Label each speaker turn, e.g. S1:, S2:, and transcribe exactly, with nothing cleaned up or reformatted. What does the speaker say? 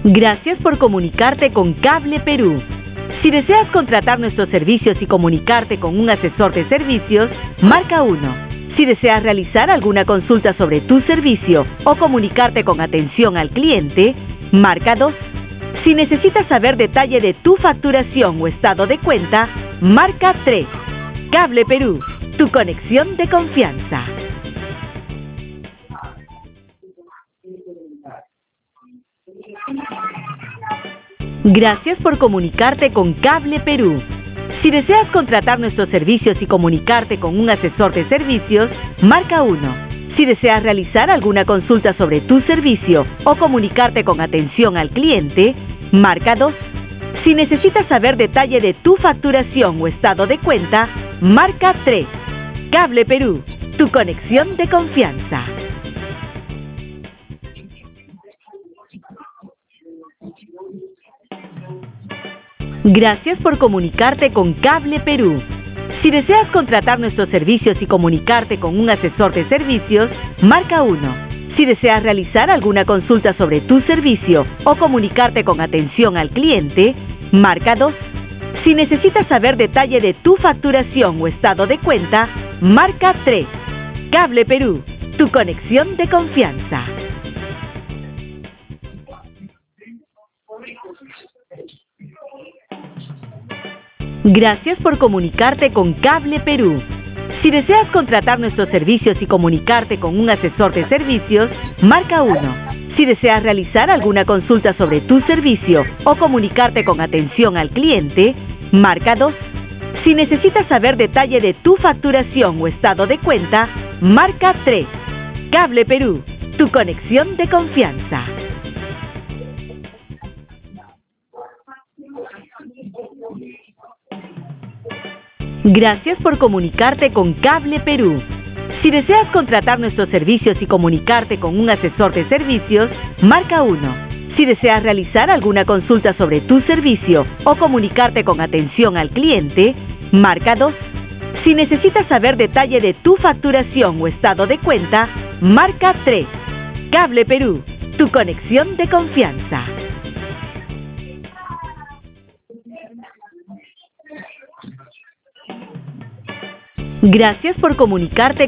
S1: Gracias por comunicarte con Cable Perú. Si deseas contratar nuestros servicios y comunicarte con un asesor de servicios, marca uno. Si deseas realizar alguna consulta sobre tu servicio o comunicarte con atención al cliente, marca dos. Si necesitas saber detalle de tu facturación o estado de cuenta, marca tres. Cable Perú, tu conexión de confianza. Gracias por comunicarte con Cable Perú. Si deseas contratar nuestros servicios y comunicarte con un asesor de servicios, marca uno. Si deseas realizar alguna consulta sobre tu servicio o comunicarte con atención al cliente, marca dos. Si necesitas saber detalle de tu facturación o estado de cuenta, marca tres. Cable Perú, tu conexión de confianza. Gracias por comunicarte con Cable Perú. Si deseas contratar nuestros servicios y comunicarte con un asesor de servicios, marca uno. Si deseas realizar alguna consulta sobre tu servicio o comunicarte con atención al cliente, marca dos. Si necesitas saber detalle de tu facturación o estado de cuenta, marca tres. Cable Perú, tu conexión de confianza. Gracias por comunicarte con Cable Perú. Si deseas contratar nuestros servicios y comunicarte con un asesor de servicios, marca uno. Si deseas realizar alguna consulta sobre tu servicio o comunicarte con atención al cliente, marca dos. Si necesitas saber detalle de tu facturación o estado de cuenta, marca tres. Cable Perú, tu conexión de confianza. Gracias por comunicarte con Cable Perú. Si deseas contratar nuestros servicios y comunicarte con un asesor de servicios, marca uno. Si deseas realizar alguna consulta sobre tu servicio o comunicarte con atención al cliente, marca dos. Si necesitas saber detalle de tu facturación o estado de cuenta, marca tres. Cable Perú, tu conexión de confianza. Gracias por comunicarte